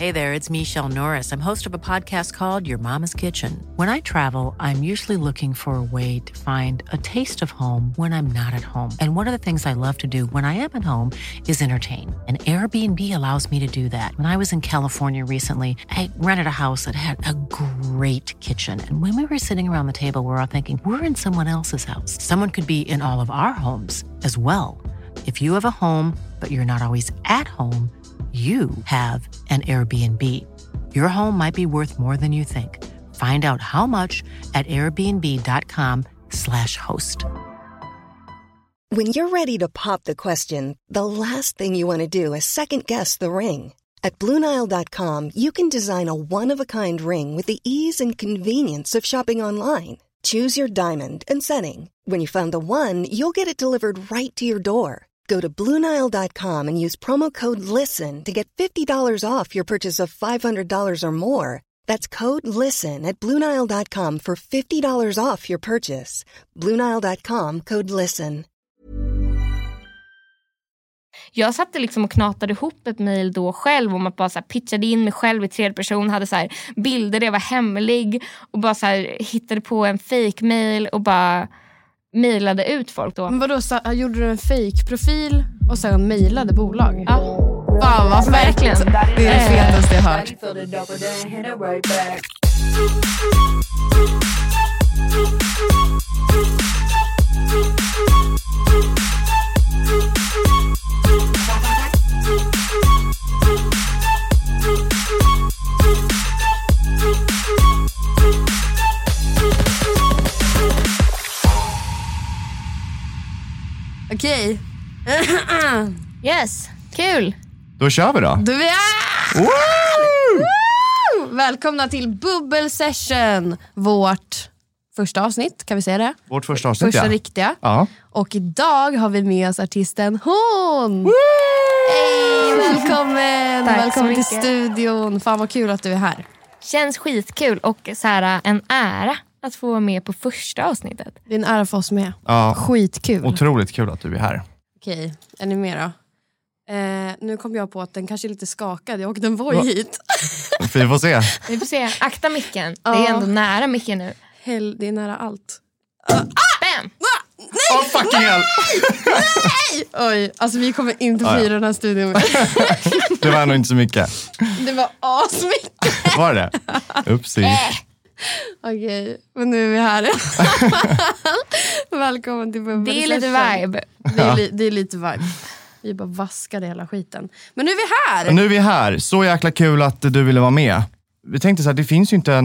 Hey there, it's Michelle Norris. I'm host of a podcast called Your Mama's Kitchen. When I travel, I'm usually looking for a way to find a taste of home when I'm not at home. And one of the things I love to do when I am at home is entertain. And Airbnb allows me to do that. When I was in California recently, I rented a house that had a great kitchen. And when we were sitting around the table, we were all thinking, we're in someone else's house. Someone could be in all of our homes as well. If you have a home, but you're not always at home, you have an Airbnb. Your home might be worth more than you think. Find out how much at airbnb.com/host. When you're ready to pop the question, the last thing you want to do is second-guess the ring. At BlueNile.com, you can design a one-of-a-kind ring with the ease and convenience of shopping online. Choose your diamond and setting. When you find the one, you'll get it delivered right to your door. Go to BlueNile.com and use promo code LISTEN to get $50 off your purchase of $500 or more. That's code LISTEN at BlueNile.com for $50 off your purchase. BlueNile.com, code LISTEN. Jag satt liksom och knatade ihop ett mejl då själv om att bara så här pitchade in mig själv i tredje person, hade så här bilder där jag var hemlig och bara så här hittade på en fake mejl och bara mejlade ut folk då. Men vadå, gjorde du en fake-profil och sen mejlade bolag? Ja. Fan vad verkligen. Det är det fetaste jag hört. Okej. Yes, kul. Då kör vi då. Woo! Välkomna till Bubbel Session. Vårt första avsnitt, kan vi säga det? Vårt första avsnitt, första riktiga. Ja. Och idag har vi med oss artisten Hon. Hej, välkommen. Tack välkommen till så mycket. studion. Fan vad kul att du är här. Känns skitkul och så här en ära att få vara med på första avsnittet. Det är en ära för oss med. Ja. Skitkul. Otroligt kul att du är här. Okej, är ni med då? Nu kom jag på att den kanske är lite skakad. Jag åkte en Voi hit. Vi får se. Vi får se, akta micken. Det är ändå nära micken nu. Det är nära allt. Bam! Åh, fucking hell! Oj, alltså vi kommer inte fira den här studion. Det var nog inte så mycket. Det var asmycket. Var det? Upsi. Okej, men nu är vi här. Välkommen till Bubbel Det är lite Session. vibe. Det är lite vibe. Vi bara vaskade hela skiten. Men nu är vi här. Nu är vi här. Så jäkla kul att du ville vara med. Vi tänkte så här, det finns ju inte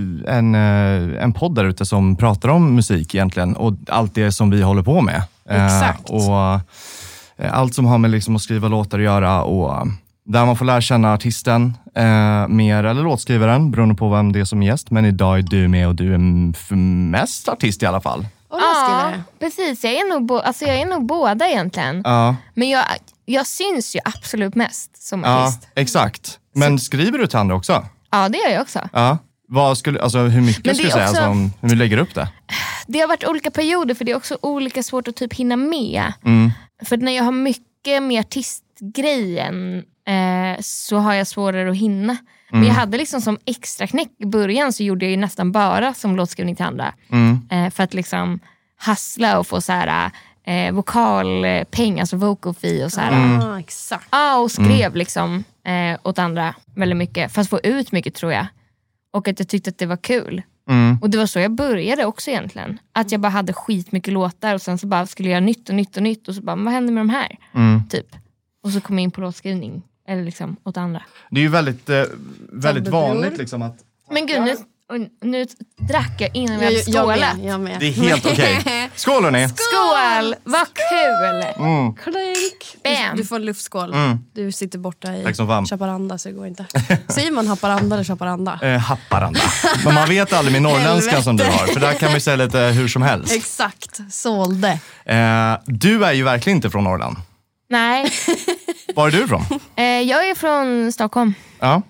en podd där ute som pratar om musik egentligen. Och allt det som vi håller på med. Exakt. Och allt som har med liksom att skriva låtar att göra. Och där man får lära känna artisten mer, eller låtskrivaren, beroende på vem det är som är gäst. Men idag är du med och du är mest artist i alla fall. Ja, precis. Jag är nog båda egentligen. Ja. Men jag syns ju absolut mest som Ja, artist. exakt. Men skriver du till andra också? Ja, det gör jag också. Ja. Hur mycket Men skulle det du är säga? också- Hur lägger du upp det? Det har varit olika perioder för det är också olika svårt att typ hinna med. För när jag har mycket med artistgrejen så har jag svårare att hinna. Men jag hade liksom som extra knäck i början så gjorde jag ju nästan bara som låtskrivning till andra. För att liksom hassla och få så här vokalpeng, alltså vocal fee och så här. Exakt. Ja, och skrev liksom åt andra väldigt mycket. Fast få ut mycket tror jag. Och att jag tyckte att det var kul. Och det var så jag började också egentligen. Att jag bara hade skitmycket låtar och sen så bara skulle jag nytt och nytt och nytt. Och så bara, vad händer med de här? Typ. Och så kom jag in på låtskrivning. Eller liksom åt andra. Det är ju väldigt vanligt liksom att... Men gud, nu drack jag innan vi hade skålat. Jag med. Det är helt okej. Skål hörni! Skål! Vad kul! Klink. Bam. Du får en luftskål. Du sitter borta i Tack som fan. Chaparanda så det går inte. Säger man Haparanda eller Chaparanda? Haparanda. Men man vet aldrig med norrländskan som du har. För där kan vi säga lite hur som helst. Exakt, sålde. Du är ju verkligen inte från Norrland. Nej, Var är du ifrån? jag är från Stockholm. Ja.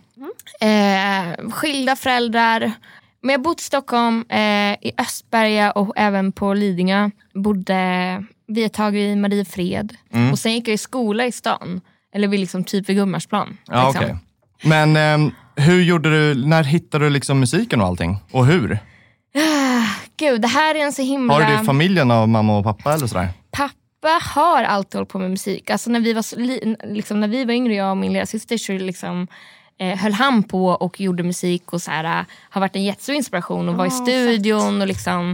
Skilda föräldrar. Men jag bott i Stockholm, i Östberga och även på Lidingö. Bodde vi ett tag i Mariefred. Och sen gick jag i skola i stan. Eller vid liksom typ vid Gummarsplan. Ja, liksom. okej. Men hur gjorde du, när hittade du liksom musiken och allting? Och hur? Gud, det här är en så himla... Har du det i familjen av mamma och pappa eller sådär? Pappa har alltid hållit på med musik. Alltså när vi var yngre, jag och min lilla syster, så liksom höll han på och gjorde musik och så här, har varit en jättestor inspiration och var i studion och liksom...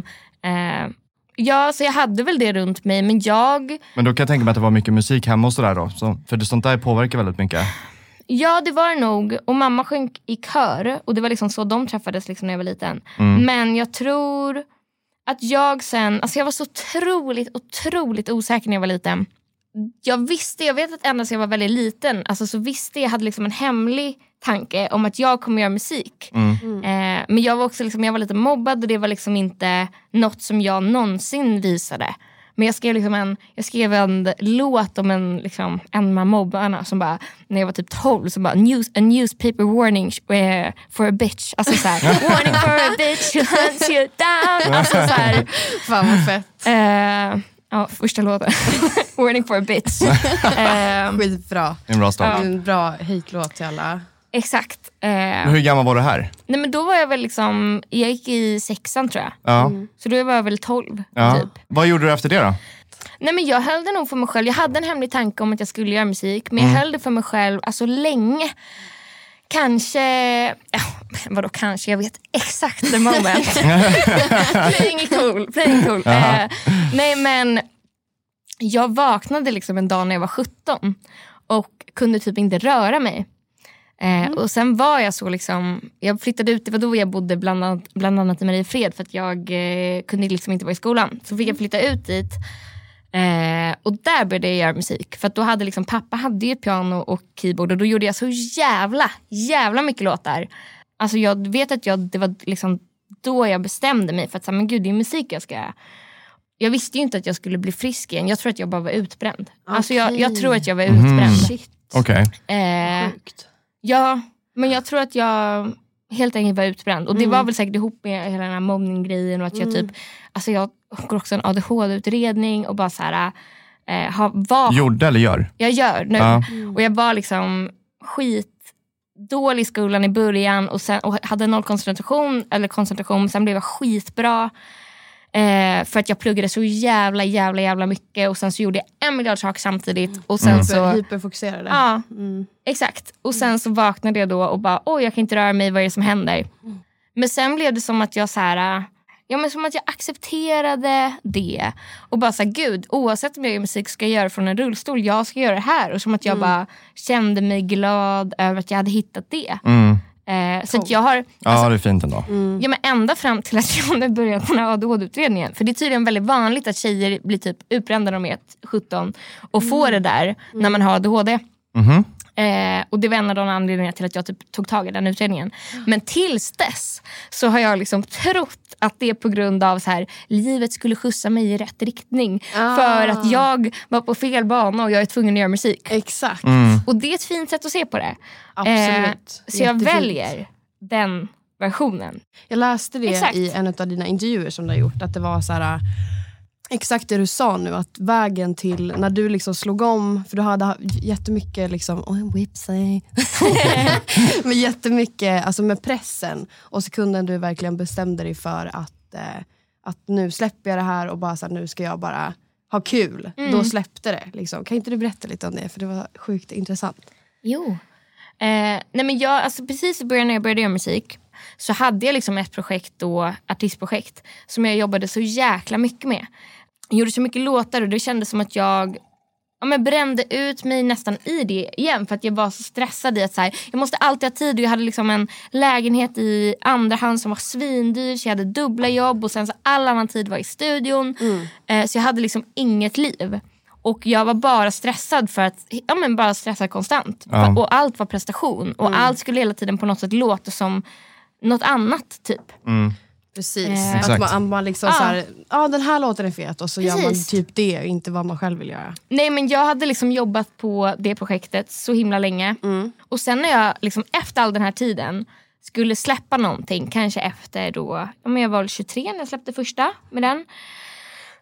Ja, så jag hade väl det runt mig, men Men då kan jag tänka mig att det var mycket musik hemma och sådär då. För det sånt där påverkar väldigt mycket. Ja, det var det nog. Och mamma sjöng i kör. Och det var liksom så de träffades liksom när jag var liten. Men jag tror att jag sen... Alltså jag var så otroligt osäker när jag var liten. Jag vet att ända sedan jag var väldigt liten, alltså så visste jag hade liksom en hemlig tanke om att jag kommer göra musik. Men jag var också liksom, jag var lite mobbad och det var liksom inte något som jag någonsin visade. Men jag skrev en låt om en av mobbarna som bara, när jag var typ 12, så bara a newspaper warning for a bitch. Alltså såhär, warning for a bitch who hunts you down. Alltså såhär. Fan vad fett. Ja, första låten. Warning for a bitch. Skitbra. En bra start. En bra hate-låt till alla. Exakt. Hur gammal var du här? Nej, men då var jag väl jag gick i 6:an tror jag. Ja. Så då var jag väl 12 typ. Vad gjorde du efter det då? Nej, men jag höll det nog för mig själv. Jag hade en hemlig tanke om att jag skulle göra musik. Men jag höll det för mig själv alltså länge. Kanske, vadå kanske, jag vet exakt the moment. Playing it cool. Nej, men jag vaknade liksom en dag när jag var 17 och kunde typ inte röra mig. Och sen var jag så jag flyttade ut, det var då jag bodde bland annat i Mariefred, för att jag kunde liksom inte vara i skolan. Så fick jag flytta ut dit. Och där började jag göra musik. För att då hade pappa hade ju ett piano och keyboard. Och då gjorde jag så jävla mycket låtar. Alltså jag vet att det var då jag bestämde mig för att men gud, det är musik jag ska. Jag visste ju inte att jag skulle bli frisk igen. Jag tror att jag bara var utbränd. Okay. Alltså jag tror att jag var utbränd. Shit. Okej. Sjukt. Ja, men jag tror att jag helt enkelt var utbränd. Och det var väl säkert ihop med hela den här mobbning-grejen. Och att jag alltså jag går också en ADHD-utredning och bara så här Gjorde eller gör? Jag gör nu. Och jag var skitdålig i skolan i början och hade noll koncentration, men sen blev jag skitbra. För att jag pluggade så jävla mycket. Och sen så gjorde jag 1 miljard saker samtidigt. Och sen så hyperfokuserade. Ja, exakt. Och sen så vaknade jag då och bara, jag kan inte röra mig, vad är det som händer? Men sen blev det som att jag som att jag accepterade det. Och bara såhär, gud, oavsett om jag gör musik ska jag göra från en rullstol. Jag ska göra det här. Och som att jag bara kände mig glad över att jag hade hittat det. Så att jag har... Ja, det är fint ändå. Ja, men ända fram till att jag började den här ADHD-utredningen. För det är tydligen väldigt vanligt att tjejer blir typ utbrända när de är 17 och får det där när man har ADHD. Och det var en av de anledningarna till att jag typ tog tag i den utredningen. Men tills dess så har jag trott att det är på grund av så här, livet skulle skjutsa mig i rätt riktning. För att jag var på fel bana och jag är tvungen att göra musik. Exakt. Och det är ett fint sätt att se på det. Absolut. Så jag väljer den versionen. Jag läste det i en av dina intervjuer som du har gjort. Att det var så här... Exakt det du sa nu, att vägen till när du slog om, för du hade jättemycket men jättemycket alltså med pressen, och sekunden du verkligen bestämde dig för att nu släpper jag det här och bara så här, nu ska jag bara ha kul, då släppte det Kan inte du berätta lite om det, för det var sjukt intressant. Jo. Nej, men precis i början när jag började göra musik så hade jag ett projekt då, artistprojekt, som jag jobbade så jäkla mycket med. Jag gjorde så mycket låtar och det kändes som att jag brände ut mig nästan i det igen. För att jag var så stressad i att jag måste alltid ha tid. Och jag hade en lägenhet i andra hand som var svindyr. Så jag hade dubbla jobb och sen så all annan tid var i studion. Så jag hade inget liv. Och jag var bara stressad för att, bara stressad konstant. Och allt var prestation. Och allt skulle hela tiden på något sätt låta som något annat typ. Precis, att man så här, den här låten är fet och så gör man typ det och inte vad man själv vill göra. Nej, men jag hade jobbat på det projektet så himla länge. Och sen när jag efter all den här tiden skulle släppa någonting, kanske efter då, jag var väl 23 när jag släppte första med den.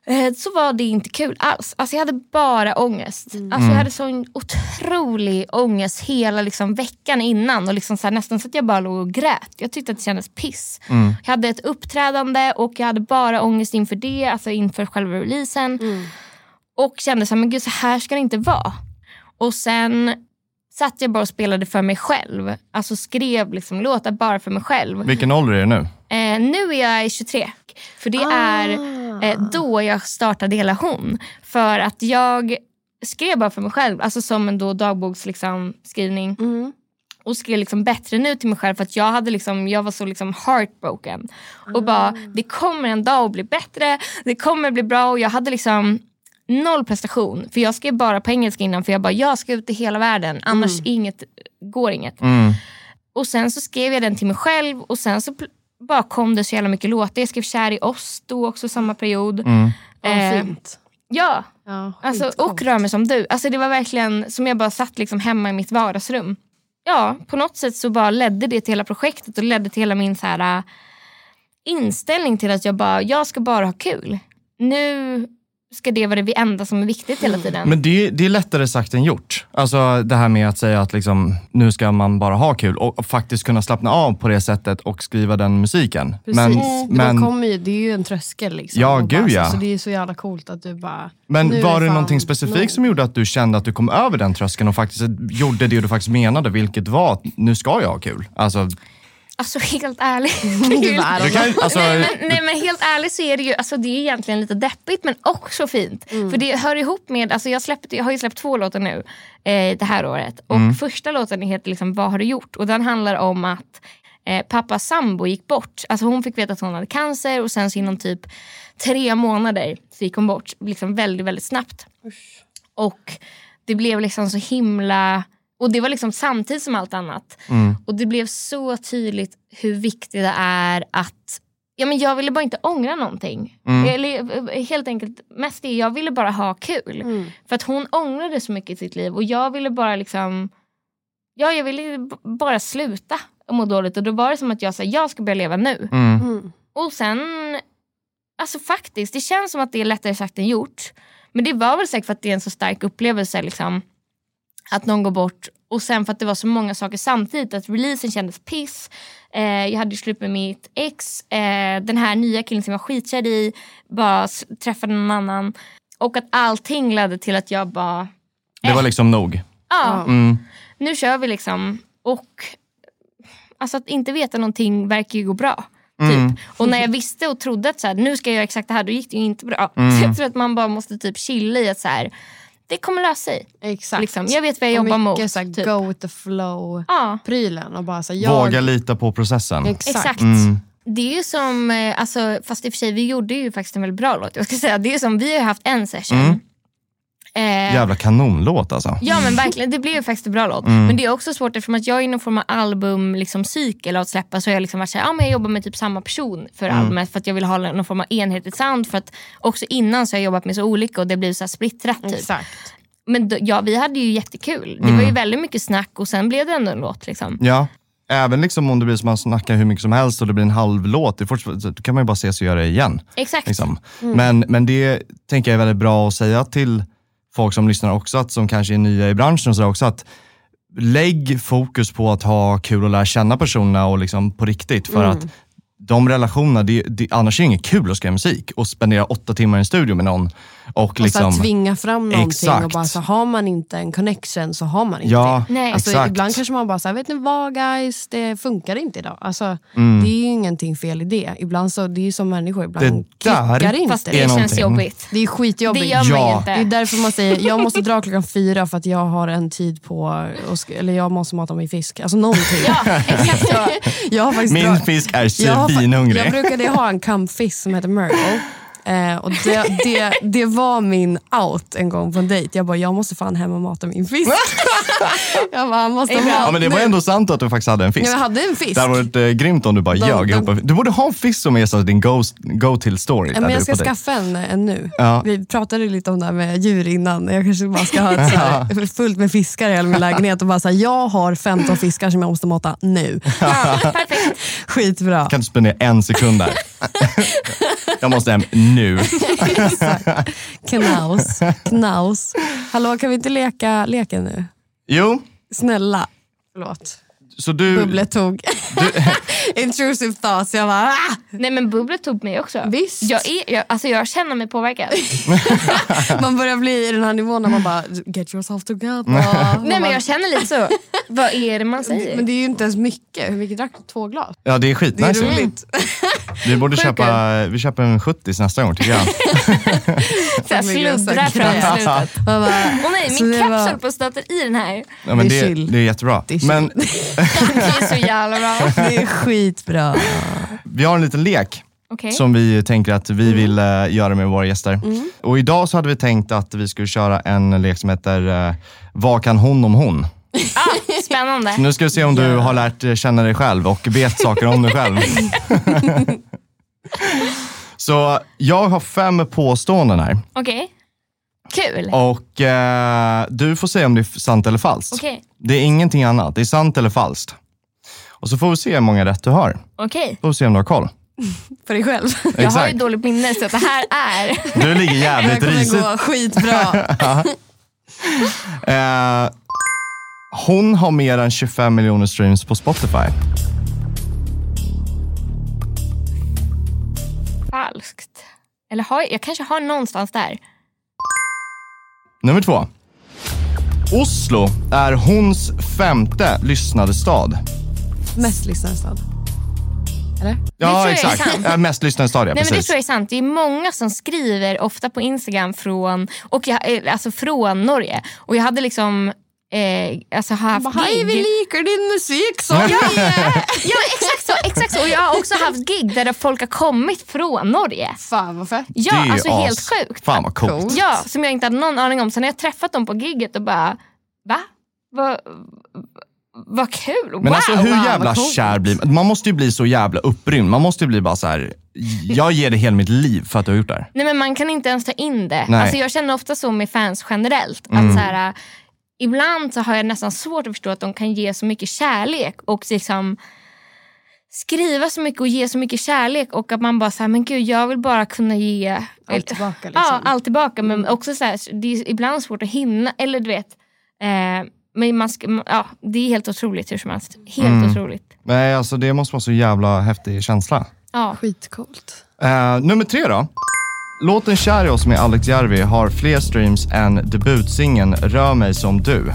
så var det inte kul alls. Alltså jag hade bara ångest. Alltså jag hade sån otrolig ångest hela liksom veckan innan. Och liksom så här, nästan så att jag bara låg och grät. Jag tyckte att det kändes piss. Jag hade ett uppträdande och jag hade bara ångest inför det. Alltså inför själva releasen. Och kände så här, men gud, så här ska det inte vara. Och sen satt jag bara och spelade för mig själv. Alltså skrev liksom låtar bara för mig själv. Vilken ålder är det nu? Nu är jag 23. För det är då jag startade hela Hon. För att jag skrev bara för mig själv. Alltså som en då dagboks liksom, skrivning. Och skrev liksom bättre nu till mig själv. För att jag var så liksom heartbroken. Och bara, det kommer en dag att bli bättre. Det kommer att bli bra. Och jag hade liksom 0 prestation. För jag skrev bara på engelska innan. För jag ska ut i hela världen. Annars går inget. Och sen så skrev jag den till mig själv. Och sen så bara kom det så jävla mycket låtar. Jag skrev Kär i oss då också samma period. Fint. Ja, alltså, och Rör mig som du. Alltså det var verkligen som jag bara satt liksom hemma i mitt vardagsrum. Ja, på något sätt så bara ledde det till hela projektet. Och ledde till hela min så här, inställning till att jag ska bara ha kul. Nu ska det vara det enda som är viktigt hela tiden. Men det är lättare sagt än gjort. Alltså det här med att säga att liksom, nu ska man bara ha kul. Och faktiskt kunna slappna av på det sättet och skriva den musiken. Precis, men det är ju en tröskel liksom. Ja, gud ja. Så det är så jävla coolt att du bara... Men var det någonting specifikt som gjorde att du kände att du kom över den tröskeln och faktiskt gjorde det du faktiskt menade, vilket var att nu ska jag ha kul? Alltså helt ärligt. Nej men helt ärligt så är det ju, alltså det är egentligen lite deppigt men också fint. För det hör ihop med, alltså jag har ju släppt 2 låtar nu det här året. Och första låten heter liksom Vad har du gjort? Och den handlar om att pappas sambo gick bort. Alltså hon fick veta att hon hade cancer och sen så inom typ 3 månader så gick hon bort. Liksom väldigt, väldigt snabbt. Och det blev liksom så himla... Och det var liksom samtidigt som allt annat. Och det blev så tydligt hur viktigt det är att... Ja, men jag ville bara inte ångra någonting. Eller, helt enkelt, mest det, jag ville bara ha kul. För att hon ångrade så mycket i sitt liv. Och jag ville bara liksom... Ja, jag ville bara sluta och må dåligt. Och då var det som att jag sa, jag ska börja leva nu. Och sen... Alltså faktiskt, det känns som att det är lättare sagt än gjort. Men det var väl säkert för att det är en så stark upplevelse liksom... Att någon går bort. Och sen för att det var så många saker samtidigt. Att releasen kändes piss. Jag hade ju slut med mitt ex. Den här nya killen som jag skitkär i. Bara träffade någon annan. Och att allting ledde till att jag bara... Det var liksom nog. Ja. Nu kör vi liksom. Och alltså att inte veta någonting verkar ju gå bra. Typ. Och när jag visste och trodde att så här, nu ska jag göra exakt det här. Då gick det ju inte bra. Så jag tror att man bara måste typ chilla i att så här... Det kommer lösa sig. Exakt. Liksom. Jag vet vad jag jobbar mot. Mycket såhär, typ. go with the flow prylen. Och bara, såhär, våga lita på processen. Exakt. Det är ju som, alltså, fast i och för sig vi gjorde ju faktiskt en väldigt bra låt. Jag ska säga, det är som, vi har haft en session. Jävla kanonlåt alltså. Ja men verkligen, det blev ju faktiskt en bra låt. Men det är också svårt eftersom att jag är i någon form av album liksom, cykel att släppa. Så har jag liksom varit såhär, men jag jobbar med typ samma person för albumet. För att jag vill ha någon form av enhetligt sound. För att också innan så har jag jobbat med så olika. Och det blir så här splittrat typ. Exakt. Men vi hade ju jättekul. Det var ju väldigt mycket snack och sen blev det ändå en låt liksom. Ja, även liksom om det blir som man snackar hur mycket som helst och det blir en halv låt, då kan man ju bara ses och göra det igen. Exakt. Liksom. Men det tänker jag är väldigt bra att säga till folk som lyssnar också, att som kanske är nya i branschen och så också, att lägg fokus på att ha kul och lära känna personerna och liksom på riktigt, för att de relationerna, annars är det inget kul att skriva musik och spendera 8 timmar i en studio med någon och liksom så tvinga fram någonting. Exakt. Och bara så har man inte en connection så har man inte det. Nej. Alltså, Exakt. ibland kanske man bara säger, vet ni vad guys, det funkar inte idag. Alltså, det är ju ingenting fel i det. Ibland så, det är ju som människor, ibland klickar inte. Fast det känns jobbigt. Det är skitjobbigt. Det gör man ju inte. Det är därför man säger, jag måste dra 4:00 för att jag har en tid på, eller jag måste mata min fisk. Alltså någonting. Ja, exakt så. Jag har faktiskt min fisk är svinhungrig. Jag brukade ha en kampfisk som heter Myrtle. Och det var min out en gång på en dejt. Jag bara, jag måste fan hem och mata min fisk. Jag bara, måste ja, men det var ändå sant att du faktiskt hade en fisk. Jag hade en fisk. Det hade varit grymt om du bara ljög ihop. Du borde ha en fisk som är så din go-till story. Men jag ska skaffa en nu. Ja. Vi pratade lite om det här med djur innan. Jag kanske bara ska ha ett så här, fullt med fiskar i hela min lägenhet och bara säga, jag har 15 fiskar som jag måste mata nu. Ja, perfekt. Skitbra. Kan du spendera 1 sekund där? Jag måste hem nu. Knaus. Hallå, kan vi inte leka leken nu? Jo. Snälla. Förlåt. Så du... Bubblet tog. Intrusive thoughts. Jag bara... Nej, men bubblet tog mig också. Visst. Jag känner mig påverkad. Man börjar bli i den här nivån när man bara get yourself together. Nej, men jag känner lite så. Vad är det man säger? Men det är ju inte ens mycket. Hur mycket drack du? 2 glas? Ja, det är skitnice. Det är roligt. Vi borde vi köper en 70 nästa gång, tycker jag. Så jag sluddrar fram i slutet. Åh nej, min kapsel på stöter i den här. Ja, men det är det är jättebra. Men Det är så jävla bra. Det är skitbra. vi har en liten lek. Okay. Som vi tänker att vi vill göra med våra gäster. Och idag så hade vi tänkt att vi skulle köra en lek som heter Vad kan hon om hon? Spännande. Så nu ska vi se om du har lärt känna dig själv och vet saker om dig själv. Så jag har 5 påståenden här. Okej. Kul. Och du får säga om det är sant eller falskt. Okej. Det är ingenting annat. Det är sant eller falskt. Och så får vi se hur många rätt du har. Okej. Får vi se om du har koll. För dig själv. Jag har ju dåligt minne så att det här är... Du ligger jävligt risigt. Det kommer gå skitbra. Hon har mer än 25 miljoner streams på Spotify. Falskt. Eller jag kanske har någonstans där. Nummer 2. Oslo är hons 5:e lyssnade stad. Mest lyssnade stad. Eller? Ja, Det tror jag är exakt. sant. Mest lyssnade stad, ja, Nej, men det precis. tror jag är sant. Det är många som skriver ofta på Instagram från Norge. Och jag hade liksom haft Hej, vi gig. likar din musik så. Ja, exakt så. Och jag har också haft gig där folk har kommit från Norge. Fan vad fett. Ja, Det är ju alltså helt sjukt. Fan vad coolt. Coolt. Ja, som jag inte hade någon aning om. Sen när jag träffat dem på gigget och bara, va? Vad kul. Men wow, alltså hur wow, jävla vad coolt. kär blir man? Man måste ju bli så jävla upprymd. Man måste ju bli bara så här. Jag ger det hela mitt liv för att du har gjort det här. Nej, men man kan inte ens ta in det. Nej. Alltså jag känner ofta så med fans generellt. Att så här, ibland så har jag nästan svårt att förstå att de kan ge så mycket kärlek. Och liksom skriva så mycket och ge så mycket kärlek. Och att man bara så här, men gud, jag vill bara kunna ge Allt tillbaka liksom. Ja, allt tillbaka. Men också så här, det är ibland svårt att hinna. Eller du vet, men det är helt otroligt hur som helst. Helt otroligt. Nej, alltså det måste vara så jävla häftig känsla. Ja. Skitcoolt. Nummer 3 då. Låten Kär i oss med Alex Järvi har fler streams än debutsingen Rör mig som du.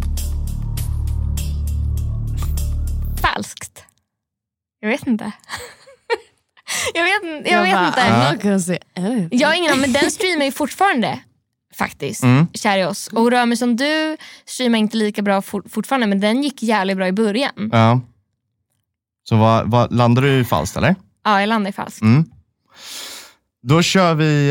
Falskt. Jag vet inte. jag vet inte. Jag har ingen aning, men den streamar ju fortfarande. Faktiskt, Kär i oss. Och Rör mig som du streamar inte lika bra fortfarande, men den gick jävligt bra i början. Ja. Så vad landar du i falskt, eller? Ja, jag landar i falskt. Då kör vi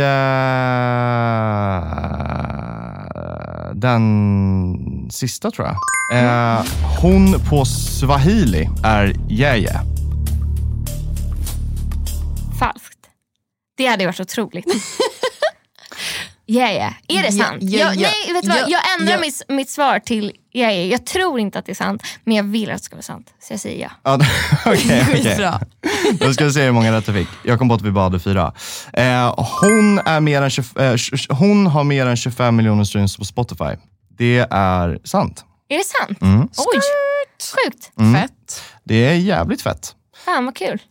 den sista, tror jag. Hon på swahili är Jeje. Falskt. Det hade varit otroligt. Är det sant? Nej, vet du vad? Jag ändrar mitt svar till jag tror inte att det är sant, men jag vill att det ska vara sant. Så jag säger ja. Okej. Skitbra. Då ska vi se hur många rätt jag fick. Jag kom på att vi bara hade 4. Hon har mer än 25 miljoner streams på Spotify. Det är sant. Är det sant? Oj, sjukt. Fett. Det är jävligt fett. Fan vad kul.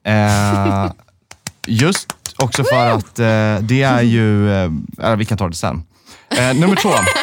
Just också för att det är ju... vi kan ta det sen. Nummer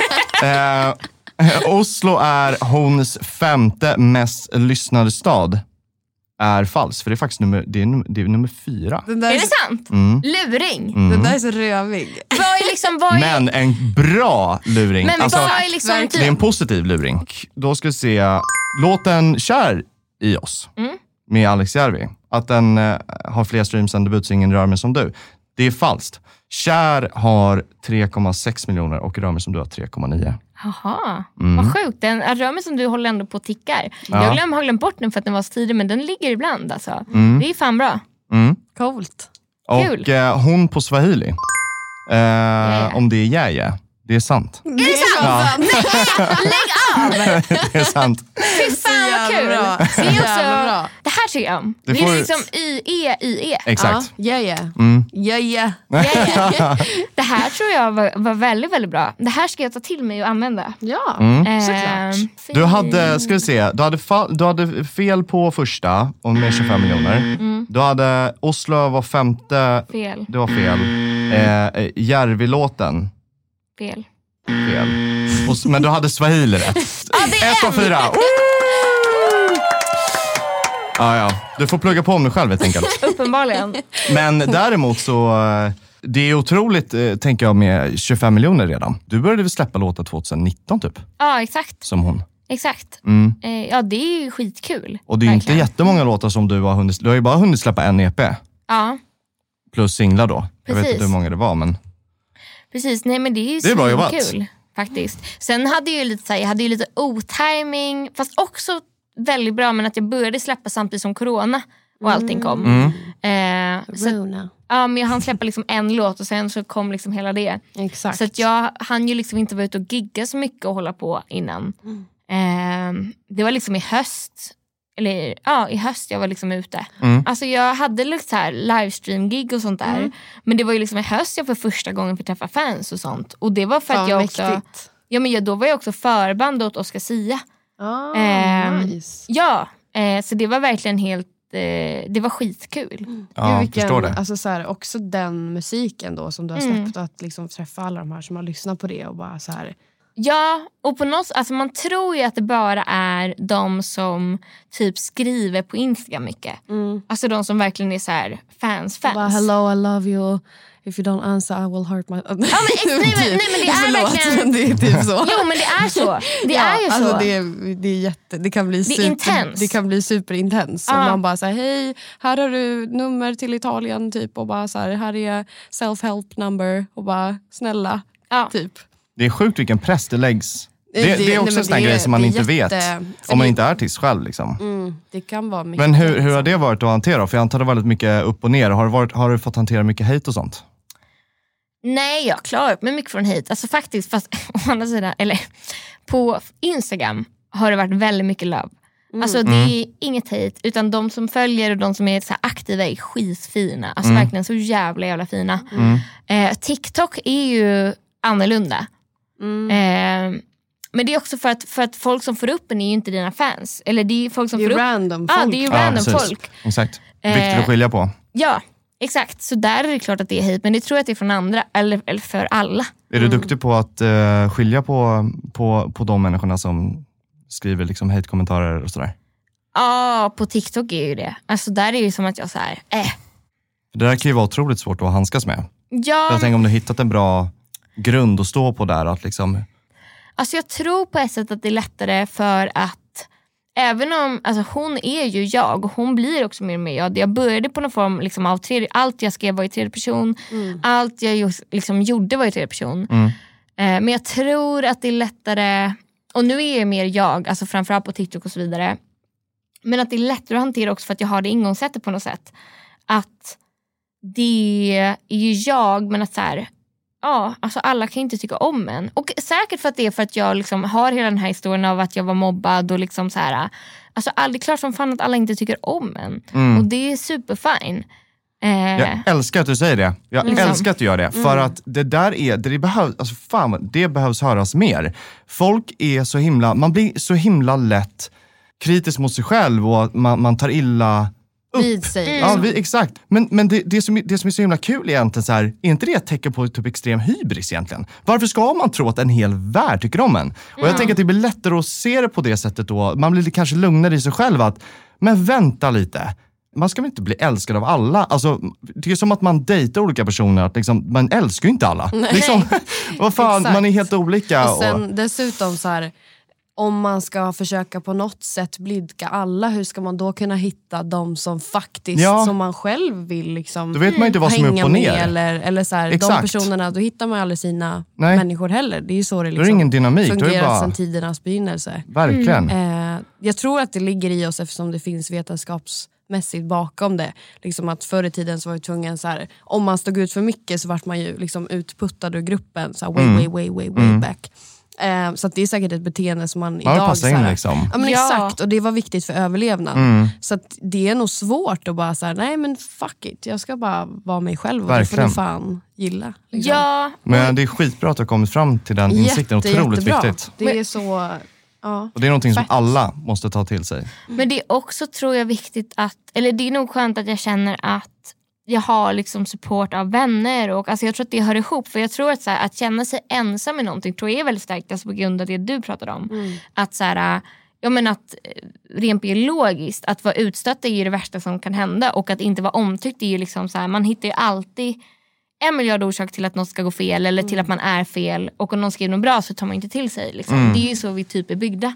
2. Oslo är hons 5:e mest lyssnade stad. Är falskt, för det är faktiskt nummer 4. Den där Är det sant? Luring. Den där är så rövig. Men en bra luring. Men alltså, vad är liksom det är en positiv luring. Då ska vi se låten Kär i oss med Alex Järvi. Att den har fler streams än debutsingen Rör mig som du. Det är falskt. Kär har 3,6 miljoner och Rör mig som du har 3,9. Jaha, vad sjukt. Den Rör mig som du håller ändå på tickar. Jag har glömt bort den för att den var så tidig, men den ligger ibland. Alltså. Det är fan bra. Coolt. Och hon på swahili. Om det är Jeje. Det är sant. Är det sant? Nej, lägg av! Det är sant. Fy fan vad kul. bra. Det är också, Jävla bra. det här tycker jag om. Det Det får- är liksom IE. Exakt. Ja. Yeah. Det här tror jag var väldigt, väldigt bra. Det här ska jag ta till mig och använda. Ja, såklart. Du hade, ska vi se, du hade fel på första om med 25 miljoner. Du hade Oslo var femte. Fel. Det var fel. Järvi-låten. Fel. Fel. Men du hade Swahili rätt. 1 av 4. Ja. Du får plugga på om dig själv helt enkelt. Uppenbarligen. Men däremot så, det är otroligt, tänker jag, med 25 miljoner redan. Du började väl släppa låtar 2019 typ? Ja, exakt. Som hon. Exakt. Ja, det är ju skitkul. Och det är verkligen. inte jättemånga låtar som du har ju bara hunnit släppa en EP. Ja, Plus singlar då. Jag vet Precis. inte hur många det var, men... precis. Nej, men det är ju Det är bra jobbat. kul faktiskt. Sen hade jag ju lite, jag hade ju lite otiming, fast också väldigt bra, men att jag började släppa samtidigt som corona och allting kom. Så, Rona. ja, men jag hann släppa liksom en låt och sen så kom liksom hela det. Exakt. Så att jag hann ju liksom inte vara ute och gigga så mycket och hålla på innan. Det var liksom i höst. Eller ja, i höst jag var liksom ute. Alltså jag hade lite så här livestream-gig och sånt där. Men det var ju liksom i höst jag för första gången fick träffa fans och sånt. Och det var för att jag också... mäktigt. Ja, men då var jag också förband åt Oscar Sia. Nice. Ja, så det var verkligen helt... det var skitkul. Ja, jag förstår det. Alltså så här, också den musiken då som du har släppt, att liksom träffa alla de här som har lyssnat på det och bara så här. Ja, och på något alltså man tror ju att det bara är de som typ skriver på Instagram mycket. Alltså de som verkligen är så här fans. Bara, hello, I love you. If you don't answer I will hurt my... Ja, men, nej, men det är verkligen... Det är typ så. Jo, men det är så. Det är ju alltså så. det är det kan bli Det är intens. Det kan bli superintens. Om man bara säger hej, här har du nummer till Italien typ och bara så här är self-help number och bara snälla typ. Det är sjukt vilken press det läggs. Det är också en sån här grej som man inte vet. Om man inte är artist själv liksom. Det kan vara mycket. Men hur har det varit att hantera? För jag antar det var väldigt mycket upp och ner. Har du fått hantera mycket hate och sånt? Nej, jag klarar upp mig mycket från hate. Alltså faktiskt, fast å andra sidan, eller på Instagram har det varit väldigt mycket love. Alltså det är inget hate, utan de som följer och de som är så här aktiva är skitfina. Alltså verkligen så jävla fina. TikTok är ju annorlunda. Men det är också för att folk som får upp en är ju inte dina fans. Eller det är folk som det är får upp... random folk. Ja, det är ju random folk. Exakt. Viktigt att skilja på. Ja, exakt. Så där är det klart att det är hate. Men det tror jag att det är från andra. Eller för alla. Är du duktig på att skilja på de människorna som skriver liksom hate-kommentarer och sådär? Ja, på TikTok är ju det. Alltså där är det ju som att jag så här... Det där kan ju vara otroligt svårt att handskas med. Ja, Jag tänker om du hittat en bra grund att stå på där. Att liksom... alltså jag tror på ett sätt att det är lättare för att även om, alltså hon är ju jag och hon blir också mer och mer jag började på någon form liksom av allt jag skrev var i tredje person, allt jag liksom gjorde var i tredje person. Men jag tror att det är lättare, och nu är jag mer jag, alltså framförallt på TikTok och så vidare, men att det är lättare att hantera också för att jag har det ingångssättet på något sätt, att det är ju jag, men att så här, ja, alltså alla kan inte tycka om en. Och säkert för att det är för att jag liksom har hela den här historien av att jag var mobbad och liksom så här. Alltså det är klart som fan att alla inte tycker om en. Och det är superfine. Jag älskar att du säger det. Jag älskar att du gör det. För att det där är, det behövs, alltså fan, det behövs höras mer. Folk är så himla, man blir så himla lätt kritisk mot sig själv och man tar illa vid sig. Ja, exakt. Men det som är så himla kul egentligen så här, är inte det ett tecken på typ extrem hybris egentligen? Varför ska man tro att en hel värld tycker om en? Och jag tänker att det blir lättare att se det på det sättet då. Man blir kanske lugnare i sig själv att, men vänta lite. Man ska väl inte bli älskad av alla. Alltså, det är som att man dejtar olika personer. Att liksom, man älskar ju inte alla. Liksom, vad fan, man är helt olika. Och sen dessutom så här, om man ska försöka på något sätt blidka alla, hur ska man då kunna hitta de som faktiskt, som man själv vill liksom, då vet man inte vad som är upp och ner. Eller så här, de personerna, då hittar man aldrig sina människor heller. Det är ju så det liksom är ingen dynamik. fungerat bara... sedan tidernas begynnelse. Verkligen. Jag tror att det ligger i oss eftersom det finns vetenskapsmässigt bakom det. Liksom att förr i tiden så var ju tvungen så här, om man stod ut för mycket så vart man ju liksom utputtad ur gruppen så här, way back. Så att det är säkert ett beteende som man Man idag... passar in liksom. Ja, men exakt. Och det var viktigt för överlevnad. Så att det är nog svårt att bara säga, nej men fuck it. Jag ska bara vara mig själv och Verkligen. det får ni fan gilla. Liksom. Ja, Men det är skitbra att du har kommit fram till den insikten. Otroligt jättebra. viktigt. Det är så... Ja. Och det är någonting som Fett. alla måste ta till sig. men det är också, tror jag, viktigt att, eller det är nog skönt att jag känner att jag har liksom support av vänner och alltså jag tror att det hör ihop, för jag tror att så här, att känna sig ensam i någonting tror jag är väldigt starkt, alltså på grund av det du pratade om. Att så här, ja men att rent biologiskt att vara utstött är ju det värsta som kan hända, och att inte vara omtyckt är ju liksom så här, man hittar ju alltid 1 miljard orsak till att något ska gå fel eller till att man är fel, och om någon skriver något bra så tar man inte till sig liksom. Det är ju så vi typ är byggda.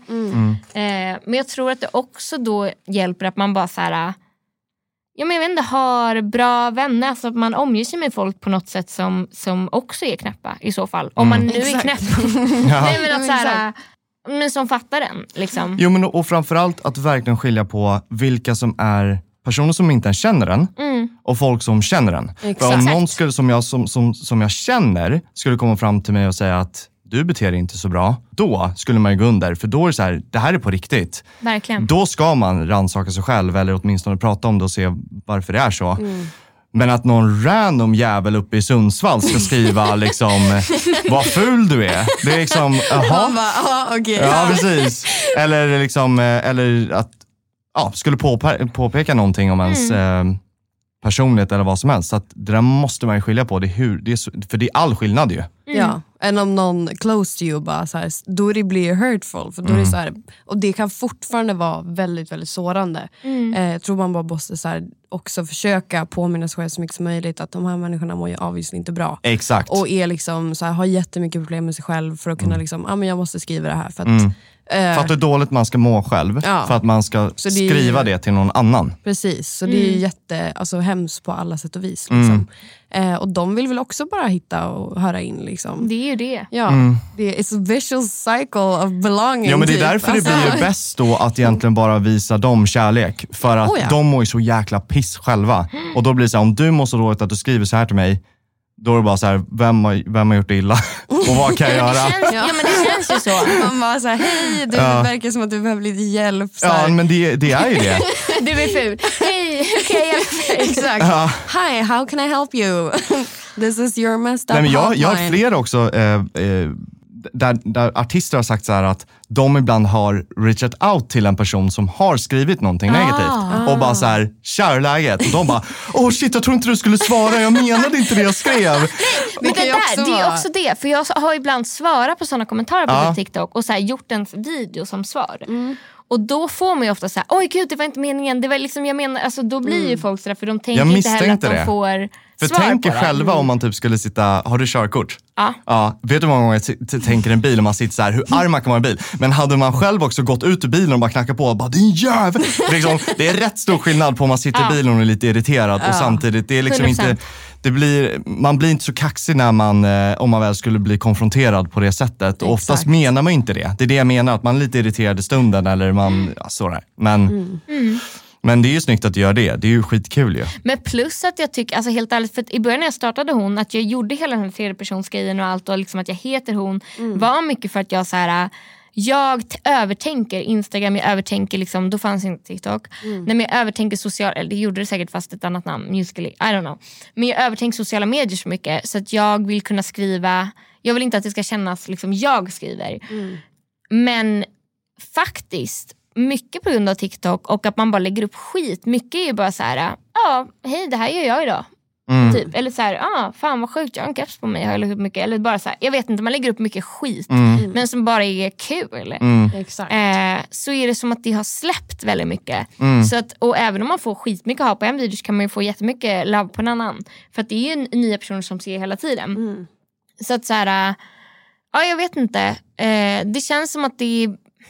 Men jag tror att det också då hjälper att man bara så här, ja, men jag vet inte, har bra vänner, alltså att man omger sig med folk på något sätt som också är knäppa i så fall. Om man nu är knäpp. Nej, men att så här, men som fattar den liksom. Jo, men och framförallt att verkligen skilja på vilka som är personer som inte ens känner den och folk som känner den. För om någon skulle, som jag känner skulle komma fram till mig och säga att du beter dig inte så bra, då skulle man ju gå under. För då är det så här, det här är på riktigt. Verkligen. Då ska man rannsaka sig själv eller åtminstone prata om det och se varför det är så. Men att någon random jävel uppe i Sundsvall ska skriva liksom, vad ful du är. Det är liksom, jaha. Okay. Ja, precis. Eller liksom, eller att skulle påpeka någonting om ens personlighet eller vad som helst. Så att det där måste man ju skilja på. För det är all skillnad ju. Ja, än om någon close to you bara så här, då det blir hurtful, för då är det så här, och det kan fortfarande vara väldigt, väldigt sårande. Jag tror man bara måste så här, också försöka påminna sig själv så mycket som möjligt att de här människorna mår ju avvisligen inte bra. Exakt. Och är liksom så här, har jättemycket problem med sig själv för att kunna liksom, men jag måste skriva det här för att för att det är dåligt man ska må själv. Ja. För att man ska skriva det till någon annan. Precis, så det är ju hemskt på alla sätt och vis liksom. Och de vill väl också bara hitta och höra in liksom. Det är ju det. Ja, det är a vicious cycle of belonging. Ja, men det är därför det blir ju bäst då att egentligen bara visa dem kärlek. För att de mår ju så jäkla piss själva. Och då blir det så här, om du mår så dåligt att du skriver så här till mig, då är det bara så här, vem har gjort det illa? Och vad kan jag göra? Ja, men det känns ju så. Man bara såhär, hej, det verkar som att du behöver lite hjälp. Så här. Ja, men det är ju det. Du är ful. Hej, hur kan jag hjälpa dig? Exakt. Hi, how can I help you? This is your messed up. Nej, men jag hotline. har flera också där artister har sagt så här att de ibland har reachat out till en person som har skrivit någonting negativt och bara så här, kärläget, och de bara, shit, jag tror inte du skulle svara, jag menade inte det jag skrev. Men det är också det, för jag har ibland svarat på sådana kommentarer på TikTok och så här, gjort en video som svar. Och då får man ju ofta så här, oj gud, det var inte meningen, det var liksom, jag menar, alltså då blir ju folk sådär, för de tänker inte heller att de får för svar tänk på er det. själva om man typ skulle sitta, har du körkort? Ja. Vet du hur många gånger jag tänker en bil och man sitter så här, hur arg man kan vara i bil. Men hade man själv också gått ut ur bilen och bara knackat på och bara, din jävel! Liksom, det är rätt stor skillnad på om man sitter i bilen och är lite irriterad och samtidigt, det är liksom 100%. inte, man blir inte så kaxig när man, om man väl skulle bli konfronterad på det sättet. Och oftast menar man inte det. Det är det jag menar, att man är lite irriterad i stunden eller man, sådär. Men det är ju snyggt att göra det. Det är ju skitkul ju. Men plus att jag tycker, alltså helt ärligt, för att i början när jag startade hon, att jag gjorde hela den här tredjepersonsgrejen och allt, och liksom att jag heter hon, var mycket för att jag så här, jag övertänker Instagram, jag övertänker liksom, då fanns inte TikTok. Nej, men jag övertänker eller det gjorde det säkert fast ett annat namn, Musical.ly, I don't know. Men jag övertänker sociala medier så mycket så att jag vill kunna skriva, jag vill inte att det ska kännas liksom jag skriver. Men faktiskt mycket på grund av TikTok och att man bara lägger upp skit. Mycket är ju bara så här, hej, det här gör jag idag. Typ. Eller så här, fan vad sjukt, jag har en keps på mig, jag har lagt upp mycket. Eller bara så här, jag vet inte, man lägger upp mycket skit men som bara är kul. Exakt. Så är det som att det har släppt väldigt mycket. Så att, och även om man får skitmycket ha på en video så kan man ju få jättemycket love på en annan. För att det är ju nya personer som ser hela tiden. Så att så här, jag vet inte. Det känns som att det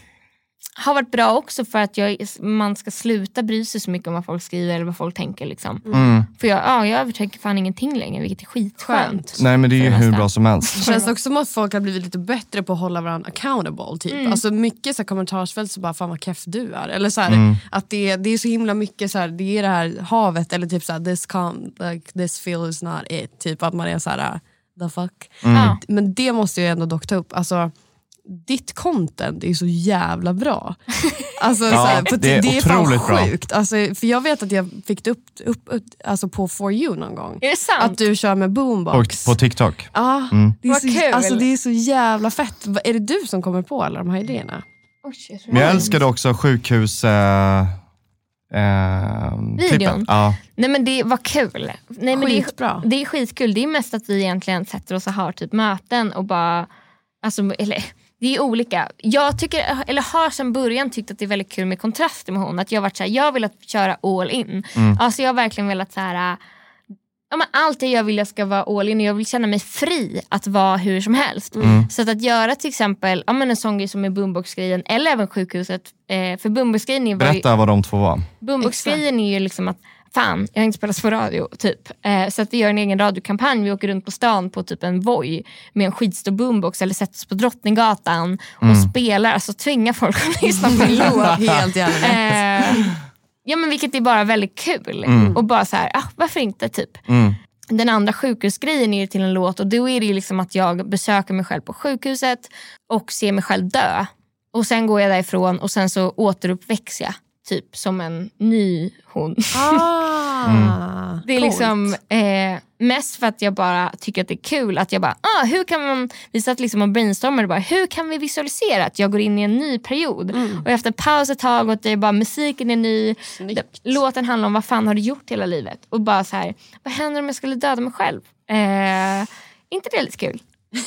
har varit bra också för att man ska sluta bry sig så mycket om vad folk skriver eller vad folk tänker liksom. För jag övertänker fan ingenting längre, vilket är skitskönt. Nej, men det är ju hur bra som helst. Det känns också som att folk har blivit lite bättre på att hålla varandra accountable typ. Alltså mycket så här kommentarsfält så bara, fan vad keff du är. Eller så här, att det är så himla mycket så här, det är det här havet eller typ så här, this feel is not it. Typ att man är så här, the fuck. Men det måste ju ändå dock ta upp. Alltså ditt content är så jävla bra. Alltså, det är otroligt bra. Sjukt. Alltså, för jag vet att jag fick det upp alltså på For You någon gång. Är det sant? Att du kör med boombox. På TikTok. Ja, det är Vad så, kul. alltså, det är så jävla fett. Är det du som kommer på alla de här idéerna? Men jag älskade också sjukhus... Videon. Ja. Nej men det var kul. Nej, men Skitbra. Det är skitkul. Det är mest att vi egentligen sätter oss och har typ möten och bara... Alltså, eller, det är olika. Jag tycker, eller har sedan början tyckt att det är väldigt kul med kontraster med hon. Att jag har varit så här, jag vill att köra all in. Alltså jag har verkligen velat så här... Ja, men allt jag vill jag ska vara all in och jag vill känna mig fri att vara hur som helst. Så att göra till exempel en sån grej som är boombox-grejen eller även sjukhuset. För boombox-grejen Berätta vad de två var. Boombox-grejen är ju liksom att fan, jag har inte spelat på radio typ. Så att vi gör en egen radiokampanj. Vi åker runt på stan på typ en Voi med en skitstor boombox eller sätter oss på Drottninggatan och spelar, alltså tvingar folk att lyssna på en låt. Helt jävla Ja men vilket är bara väldigt kul. Och bara så här, varför inte typ. Den andra sjukhusgrejen är till en låt och då är det liksom att jag besöker mig själv på sjukhuset och ser mig själv dö. Och sen går jag därifrån och sen så återuppväcks jag typ som en ny hon. Det är liksom mest för att jag bara tycker att det är kul att jag bara, hur kan man, vi satt liksom och brainstormade bara, hur kan vi visualisera att jag går in i en ny period och efter paus ett tag och det är bara musiken är ny. Låten handlar om vad fan har du gjort hela livet och bara så här, vad händer om jag skulle döda mig själv? Inte det lite kul?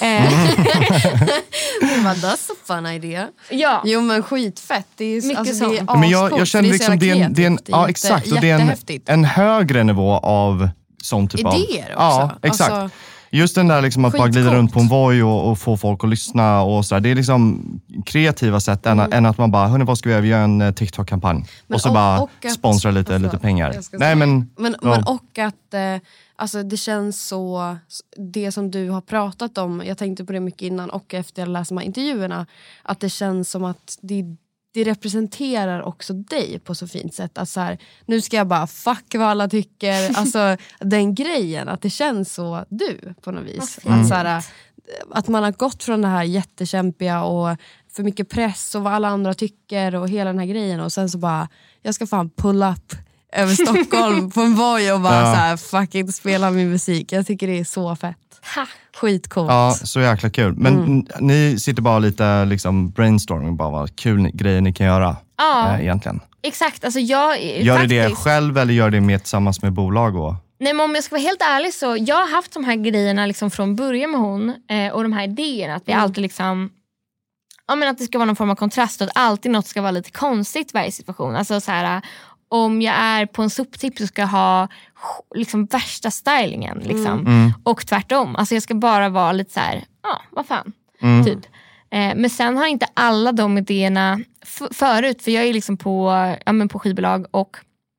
That's a fun idea. Ja. Jo men skitfett. Det är mycket alltså, det är sånt. Men jag känner liksom det är en exakt, och det är en högre nivå av sån typ idéer av... också. Ja, exakt. Alltså, just den där liksom att bara glida runt på en Voi och få folk att lyssna och sådär. Det är liksom kreativa sätt än att man bara, hörni, vad ska vi göra en TikTok-kampanj? Och så bara sponsra lite pengar. Nej, men och att alltså det känns så, det som du har pratat om, jag tänkte på det mycket innan och efter jag läste de här intervjuerna, att det känns som att det representerar också dig på så fint sätt. Att så här, nu ska jag bara fuck vad alla tycker. Alltså den grejen, att det känns så du på något vis. Att, så här, att man har gått från det här jättekämpiga och för mycket press och vad alla andra tycker och hela den här grejen. Och sen så bara, jag ska fan pull up över Stockholm på en Voi och bara så här, fucking spela min musik. Jag tycker det är så fett. Skitcoolt. Ja, så jäkla kul. Men ni sitter bara lite liksom brainstorming, bara vad kul grejer ni kan göra egentligen. Exakt, alltså gör ni det själv eller gör det med tillsammans med bolag? Och... Nej, men om jag ska vara helt ärlig så jag har haft de här grejerna liksom från början med hon och de här idéerna att vi alltid liksom men att det ska vara någon form av kontrast och att alltid något ska vara lite konstigt i varje situation. Alltså så här, om jag är på en soptipp så ska jag ha liksom värsta stylingen liksom. Och tvärtom. Alltså jag ska bara vara lite så här, vad fan typ. Men sen har inte alla de idéerna förut, för jag är liksom på skivbolag och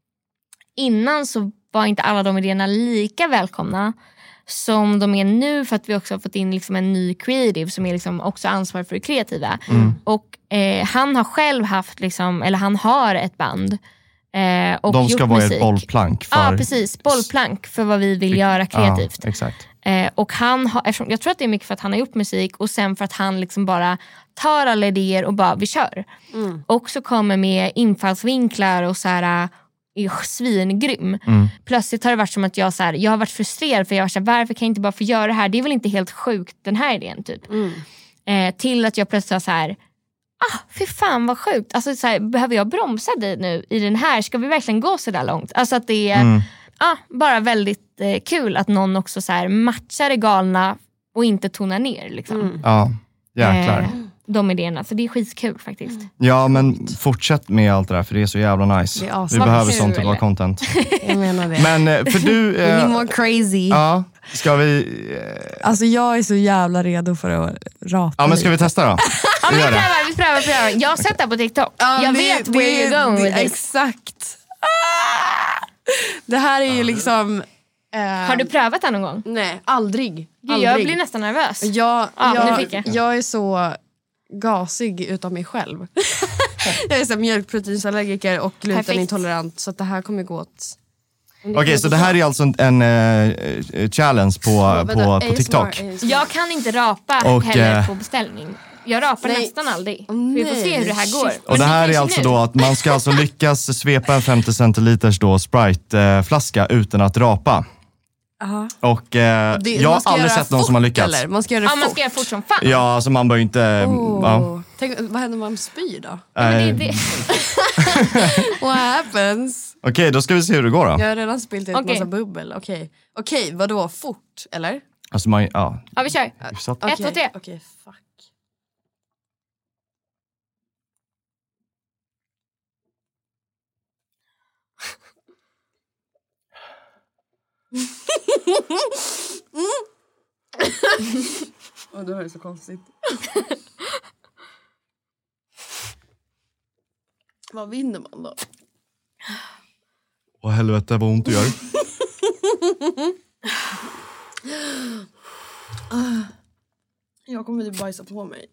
innan så var inte alla de idéerna lika välkomna som de är nu, för att vi också har fått in liksom en ny creative som är liksom också ansvarig för det kreativa. Och han har själv haft liksom, eller han har ett band och de ska vara ett bollplank för... Ja, precis. Bollplank för vad vi vill göra kreativt. Ja, exakt. Och han har, jag tror att det är mycket för att han har gjort musik och sen för att han liksom bara tar alla idéer och bara, vi kör. Och så kommer med infallsvinklar och så här är svingrym. Plötsligt har det varit som att jag har varit frustrerad för jag var så här, varför kan jag inte bara få göra det här? Det är väl inte helt sjukt den här idén typ. Till att jag plötsligt var så här, fy fan vad sjukt. Alltså så här, behöver jag bromsa dig nu i den här? Ska vi verkligen gå så där långt? Alltså att det är bara väldigt kul att någon också så här matchar det galna och inte tonar ner liksom. Ja, jäklar. De idéerna, så det är skitkul faktiskt. Ja, men fortsätt med allt det där för det är så jävla nice. Vi behöver sånt typ av content. Jag menar det. Men för du... det är more crazy. Ja, ska vi... Alltså jag är så jävla redo för att rapa. Ja, men ska vi testa då? Ja, men vi prövar. Jag har sett det på TikTok. Jag vet where you're going with this. Exakt. Det här är ju liksom... Har du prövat det någon gång? Nej, aldrig. Jag blir nästan nervös. Jag är så gasig utav mig själv. Jag är så mjölkproteinsallergiker och glutenintolerant, så att det här kommer gå åt... Okej, så det här är alltså en challenge på TikTok. Jag kan inte rapa och, heller på beställning. Jag rapar nästan aldrig. Vi får se hur det här går. Och det här är alltså då att man ska alltså lyckas svepa en 50 centiliters då Sprite-flaska utan att rapa. Och jag har aldrig sett någon som har lyckats. Eller? Man ska göra det fort. Man ska göra fort som fan. Ja, alltså man bör ju inte... Ja. Tänk, vad händer om man spyr då? What happens? Okej, då ska vi se hur det går då. Jag har redan spilt ett massa bubbel. Okej, vadå? Fort, eller? Alltså man, ja. Ja, vi kör. 1, 2, 3. Okej, fuck. Det här är så konstigt. Vad vinner man då? Åh helvete, vad ont det gör. Jag kommer typ bajsa på mig.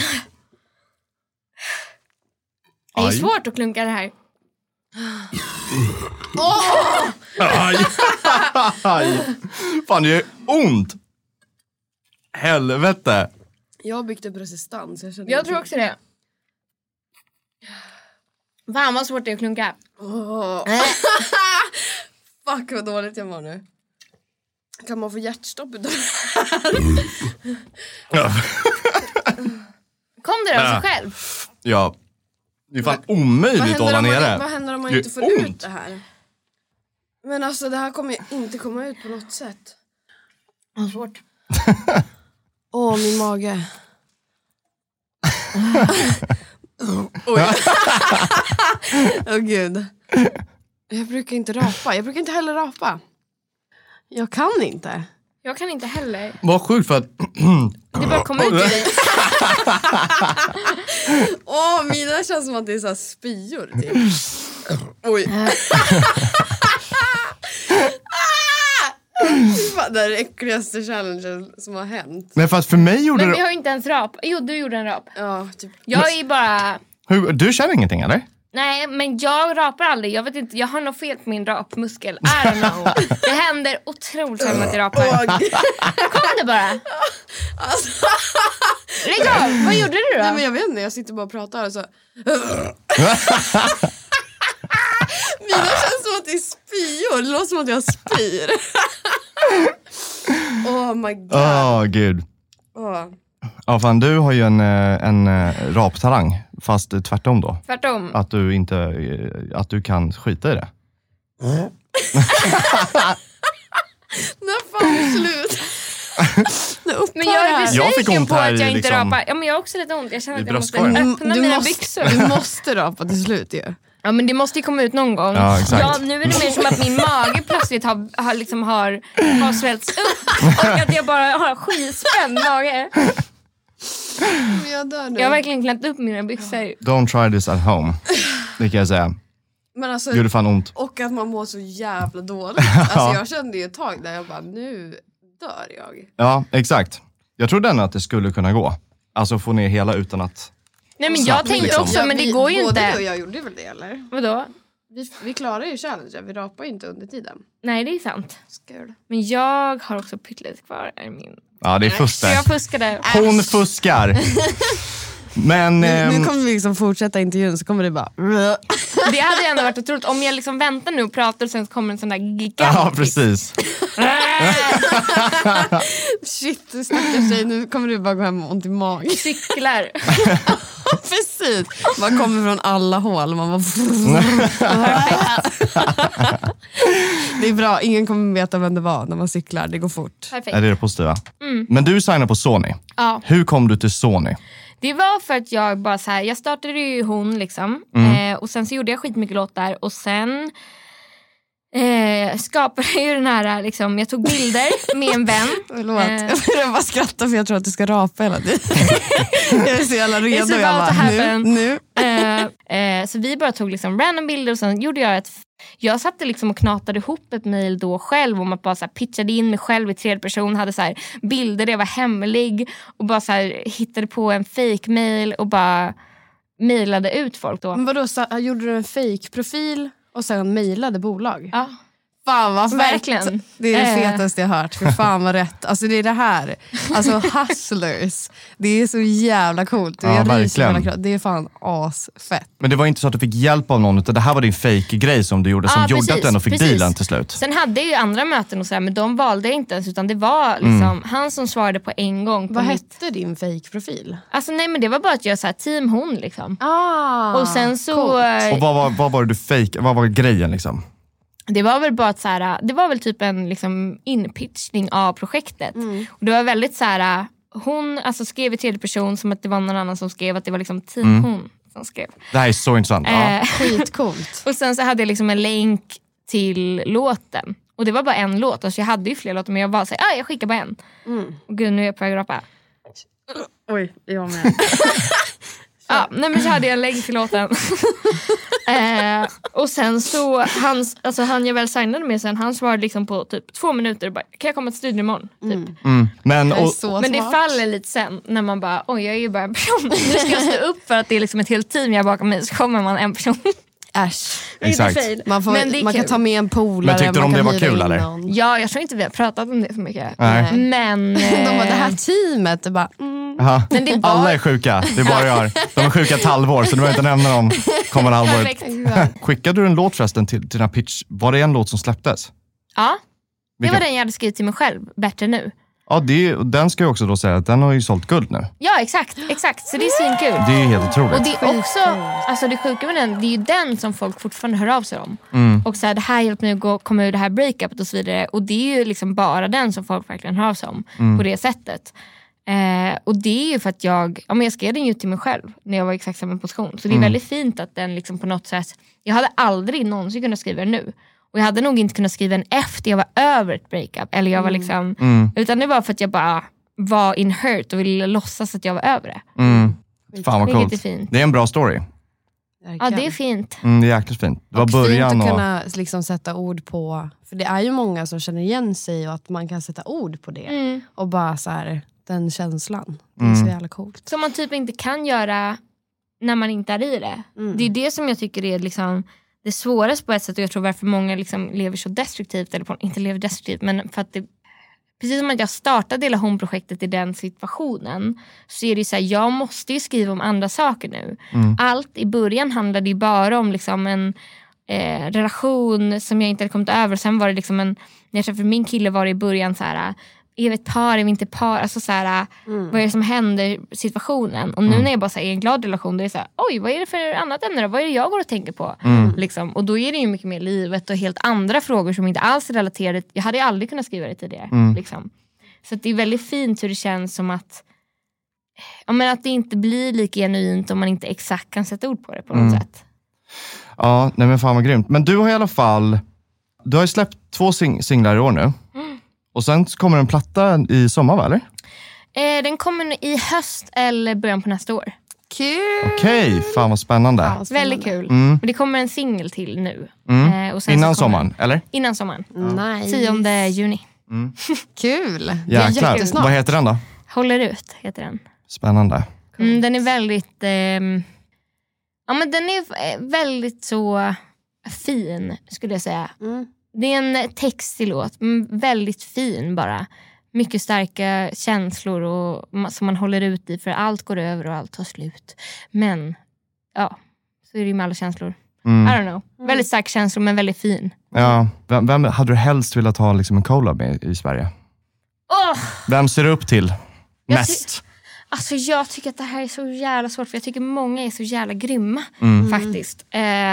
Det är svårt att klunka det här. Aj. Aj. Fan, det gör ont. Helvete. Jag har byggt upp resistans. Jag tror också det. Fan vad svårt det är att klunka. Fuck vad dåligt jag mår nu. Kan man få hjärtstopp utav det här? Kom det av sig själv? Ja. Det är fan omöjligt att hålla nere. Vad händer om man inte får ut det här? Men alltså det här kommer inte komma ut på något sätt. Vad svårt. Min mage. Oj. Gud. Jag brukar inte rapa. Jag brukar inte heller rapa. Jag kan inte. Jag kan inte heller. Vad sjukt för att... Det bara kommer ut i dig. Mina känns som att det är så här spyor typ. Oj. Det är det äckligaste challengen som har hänt. Men för att för mig gjorde Men vi har ju inte ens rap. Jo, du gjorde en rap. Ja, typ. Jag är bara... Du känner ingenting, eller? Nej, men jag rapar aldrig. Jag vet inte, jag har nog fel på min rapmuskel. I don't know. Det händer otroligt sällan att jag rapar. Kom det bara. Alltså. Lägg av, vad gjorde du då? Nej, men jag vet inte, jag sitter bara och pratar och så... Mina känns som att det är spyor. Det låter som att jag spyr. Oh my god. Gud. Ja, fan, du har ju en raptalang. Fast tvärtom då. Tvärtom. Att du kan skita i det. När fan slut. Men jag är besviken på att jag inte liksom, rapar. Ja, men jag har också lite ont. Jag känner att jag måste bröstkorgen. öppna mina byxor. Du måste rapa till slut ju. Ja, men det måste ju komma ut någon gång. Ja, exakt. Nu är det mer som att min mage plötsligt har svällts upp. Och att jag bara har skitspänd mage. Jag dör nu. Jag har verkligen klämt upp mina byxor. Don't try this at home. Det kan jag säga. Men alltså, det gjorde fan ont. Och att man mår så jävla dåligt. Alltså jag kände ju ett tag där jag bara, nu dör jag. Ja, exakt. Jag trodde ändå att det skulle kunna gå. Alltså få ner hela utan att... Nej, men jag tänkte liksom. också, men det går ju inte. Både du och jag gjorde väl det, eller? Vadå? Vi klarar ju challenge, vi rapar ju inte under tiden. Nej, det är sant. Skål. Men jag har också pyttelite kvar i min... Ja, det är fusk Så där. jag fuskade. Hon fuskar. Men... Nu kommer vi liksom fortsätta intervjun, så kommer det bara... Det hade ändå varit otroligt om jag liksom väntar nu och pratar och sen kommer en sån där gigantisk... Ja, precis. Shit, stackars tjej, nu kommer du bara gå hem och ont i magen. Cyklar. Precis, man kommer från alla hål. Man bara... Det är bra, ingen kommer veta vem det var när man cyklar, det går fort. Perfekt. Är det positiva? Men du signar på Sony. Ja. Hur kom du till Sony? Det var för att jag bara så här, jag startade ju hon liksom. Och sen så gjorde jag skitmycket låtar. Och sen skapade jag ju den här liksom, jag tog bilder med en vän. Förlåt, jag bara skrattar för jag tror att du ska rapa hela tiden. Jag är så jävla redo. Jag bara, nu. Så vi bara tog liksom random bilder och sen gjorde jag jag satte liksom och knatade ihop ett mejl då själv om att bara så här pitchade in mig själv i tredje person, hade så här bilder där jag var hemlig och bara så här hittade på en fake mail och bara mejlade ut folk då. Men vadå, gjorde du en fake profil och sen mejlade bolag? Ja. Fan vad fett. Verkligen. Det är det fetaste jag hört. För fan vad rätt. Alltså det är det här. Alltså hustlers. Det är så jävla coolt. Ja, verkligen. Det är fan asfett. Men det var inte så att du fick hjälp av någon, utan det här var din fake-grej som du gjorde som gjorde att du ändå fick dealen till slut. Sen hade jag ju andra möten och sådär, men de valde jag inte ens, utan det var liksom han som svarade på en gång. På vad hette din fake-profil? Alltså nej, men det var bara att jag sa team hon liksom. Och sen så... Och vad var du fake? Vad var grejen liksom? Det var väl bara att så här, det var väl typ en liksom inpitchning av projektet. Och det var väldigt så här, hon alltså skrev i tredje person som att det var någon annan som skrev, att det var liksom team hon som skrev. Det här är så intressant. Skitcoolt. Och sen så hade jag liksom en länk till låten. Och det var bara en låt. Alltså jag hade ju fler låtar, men jag bara så här, jag skickar bara en. Och gud, nu är jag på väg att rapa. Oj, jag med. Ja, nej, men så hade jag en länk till låten. Och sen så han jag väl signade med sen, han svarade liksom på typ 2 minuter och bara, kan jag komma till studion imorgon? Typ. Men det faller lite sen när man bara, oj, jag är ju bara en person. Nu ska jag stå upp för att det är liksom ett helt team jag bakom mig, så kommer man en person. Äsch. Exakt. Man kan ta med en polare. Men tyckte de det var kul eller? Ja, jag tror inte vi har pratat om det så mycket. Nej. Men de var det här teamet, det bara... Men det var... Alla är sjuka, det är bara jag. De är sjuka ett halvår, så du behöver inte nämna dem kommande halvåret. Skickade du en låt förresten till dina pitch? Var det en låt som släpptes? Ja, det var den jag hade skrivit till mig själv, Bättre nu. Ja, den ska jag också då säga att den har ju sålt guld nu. Ja, exakt. Så det är svinkul. Det är helt otroligt. Och det är också, alltså det sjuka med den, det är ju den som folk fortfarande hör av sig om. Och så här, det här hjälper mig att komma ur det här breakupet och så vidare. Och det är ju liksom bara den som folk verkligen hör av sig om på det sättet. Och det är ju för att jag skrev den ju till mig själv när jag var i exakt samma position. Så det är väldigt fint att den liksom på något sätt, jag hade aldrig någonsin kunnat skriva den nu. Och jag hade nog inte kunnat skriva den efter jag var över ett breakup. Eller jag var liksom, utan det var för att jag bara var in hurt och ville låtsas att jag var över det. Fan vad coolt. Det är en bra story. Ja, det är fint. Det är jäkligt fint. Det var och början fint att kunna liksom sätta ord på, för det är ju många som känner igen sig och att man kan sätta ord på det. Och bara så här, den känslan. Det är så jävla coolt. Som man typ inte kan göra när man inte är i det. Det är det som jag tycker är liksom det svåraste på ett sätt, och jag tror varför många liksom lever så destruktivt, eller inte lever destruktivt, men för att det, precis som att jag startade hela Home-projektet i den situationen, så är det så här, jag måste ju skriva om andra saker nu. Allt i början handlade ju bara om liksom en relation som jag inte hade kommit över. Sen var det liksom när jag träffade min kille var det i början så här, är vi ett par, är vi inte par, alltså så här, vad är det som händer situationen. Och nu när jag bara är i en glad relation, då är det så här, oj, vad är det för annat ämne då? Vad är det jag går och tänker på? Liksom. Och då är det ju mycket mer livet och helt andra frågor som inte alls är relaterade. Jag hade aldrig kunnat skriva det tidigare. Liksom. Så att det är väldigt fint hur det känns som att att det inte blir lika genuint om man inte exakt kan sätta ord på det på något sätt. Ja, nej men fan vad grymt. Men du har i alla fall, du har ju släppt 2 singlar i år nu. Och sen kommer en platta i sommar, va, eller? Den kommer i höst eller början på nästa år. Kul! Okej, fan vad spännande. Ja, väldigt kul. Men det kommer en singel till nu. Och sen innan sommaren, eller? Innan sommaren. Nice. 10 juni. Kul! Jäklar. Vad heter den då? Håller ut, heter den. Spännande. Den är väldigt... men den är väldigt så fin, skulle jag säga. Det är en textig låt, väldigt fin bara. Mycket starka känslor och som man håller ut i, för allt går över och allt tar slut. Men ja, så är det ju med alla känslor. I don't know. Väldigt starka känslor, men väldigt fin. Ja, vem hade du helst velat ha liksom en collab med i Sverige? Vem ser du upp till mest? Alltså jag tycker att det här är så jävla svårt, för jag tycker många är så jävla grymma faktiskt.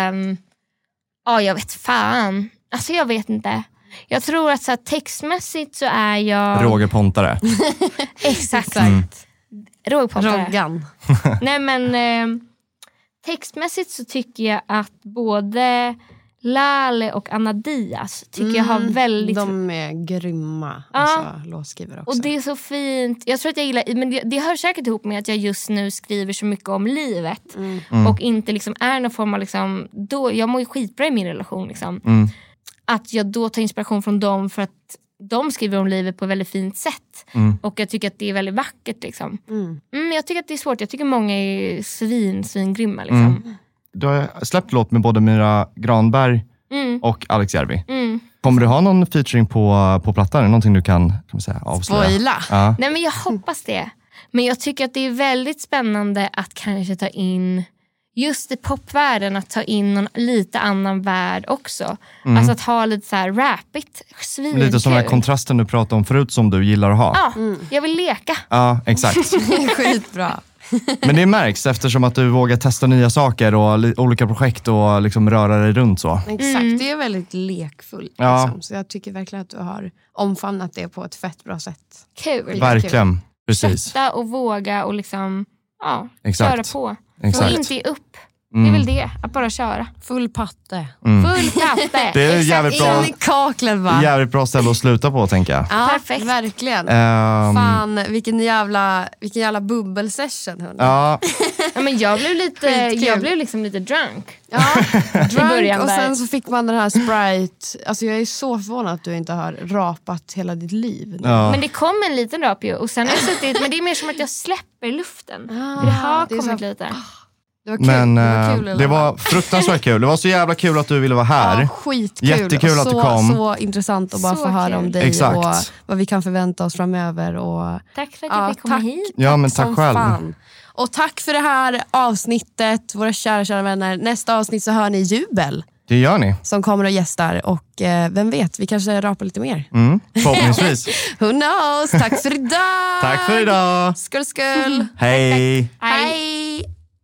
Jag vet fan. Alltså jag vet inte. Jag tror att så här, textmässigt så är jag... Roger Pontare. Exakt. Roger Pontare. Roggan. Nej men textmässigt så tycker jag att både Lale och Anna Diaz tycker jag har väldigt... De är grymma låtskrivare också. Och det är så fint. Jag tror att jag gillar... Men det hör säkert ihop med att jag just nu skriver så mycket om livet. Och inte liksom är någon form av liksom... jag mår ju skitbra i min relation liksom. Att jag då tar inspiration från dem för att de skriver om livet på ett väldigt fint sätt. Och jag tycker att det är väldigt vackert liksom. Jag tycker att det är svårt. Jag tycker många är svingrymma liksom. Du har släppt låt med både Myra Granberg och Alex Järvi. Kommer du ha någon featuring på plattan? Är det någonting du kan man säga, avslöja? Spoila. Ja. Nej, men jag hoppas det. Men jag tycker att det är väldigt spännande att kanske ta in, just i popvärlden, att ta in någon lite annan värld också. Alltså att ha lite så här rapigt, svinkul. Lite som den här kontrasten du pratade om förut som du gillar att ha. Ja, jag vill leka. Ja, exakt. Skitbra. Men det märks eftersom att du vågar testa nya saker och olika projekt och liksom röra dig runt så. Exakt, det är väldigt lekfullt. Ja. Liksom. Så jag tycker verkligen att du har omfamnat det på ett fett bra sätt. Kul. Verkligen, precis. Sätta och våga och liksom, Exakt. köra på. Exakt. Och inte ge upp. Det är väl det, att bara köra. Full patte. Full patte. Det är Exakt. jävligt bra. In i kaklet va? Jävligt bra ställe att sluta på, tänker jag. Ja, Perfekt. verkligen. Fan, vilken jävla bubbelsession. Ja, Ja, men jag blev Skitkul. liksom lite drunk. Ja, drunk början och där. sen så fick man den här Sprite. Alltså jag är så förvånad att du inte har rapat hela ditt liv. ja. Men det kom en liten rap ju. Och sen har jag suttit, men det är mer som att jag släpper luften. För det har det är kommit så- lite. Det var kul. Men det var kul. det var fruktansvärt kul. Det var så jävla kul att du ville vara här. Ja, skitkul. Jättekul och att du så, kom. Så intressant att bara Så få höra kul. om dig Exakt. och vad vi kan förvänta oss framöver. Och, Tack för att jag fick komma hit. Ja, men tack som själv. fan. Och tack för det här avsnittet, våra kära vänner. Nästa avsnitt så hör ni Jubel Det gör ni. som kommer och gästar. Och vem vet, vi kanske rapar lite mer. Förhoppningsvis. Who knows? Tack för idag! Tack för idag. Skål, skål! Hej. Hej!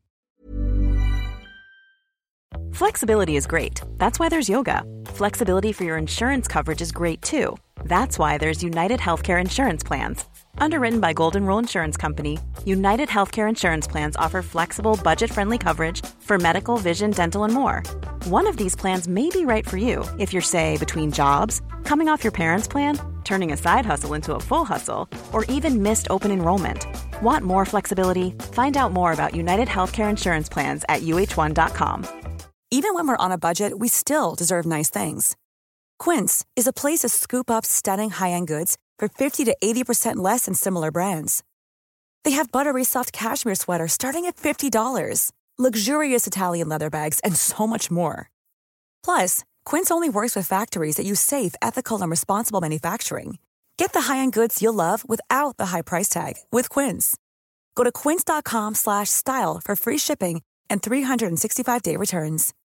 Flexibility is great. That's why there's yoga. Flexibility for your insurance coverage is great too. That's why there's United Healthcare Insurance Plans. Underwritten by Golden Rule Insurance Company, United Healthcare Insurance Plans offer flexible, budget-friendly coverage for medical, vision, dental, and more. One of these plans may be right for you if you're, say, between jobs, coming off your parents' plan, turning a side hustle into a full hustle, or even missed open enrollment. Want more flexibility? Find out more about United Healthcare Insurance Plans at uh1.com. Even when we're on a budget, we still deserve nice things. Quince is a place to scoop up stunning high-end goods for 50 to 80% less than similar brands. They have buttery soft cashmere sweaters starting at $50, luxurious Italian leather bags, and so much more. Plus, Quince only works with factories that use safe, ethical, and responsible manufacturing. Get the high-end goods you'll love without the high price tag with Quince. Go to quince.com/style for free shipping and 365-day returns.